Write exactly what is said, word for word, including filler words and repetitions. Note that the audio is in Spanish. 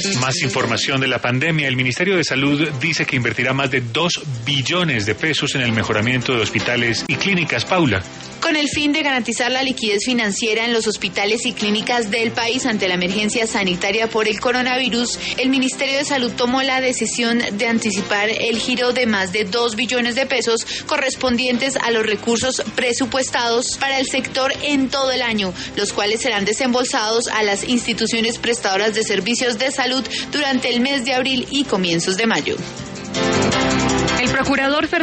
Más información de la pandemia. El Ministerio de Salud dice que invertirá más de dos billones de pesos en el mejoramiento de hospitales y clínicas. Paula. Con el fin de garantizar la liquidez financiera en los hospitales y clínicas del país ante la emergencia sanitaria por el coronavirus, el Ministerio de Salud tomó la decisión de anticipar el giro de más de dos billones de pesos correspondientes a los recursos presupuestados para el sector en todo el año, los cuales serán desembolsados a las instituciones prestadoras de servicios de salud durante el mes de abril y comienzos de mayo. El procurador Fernando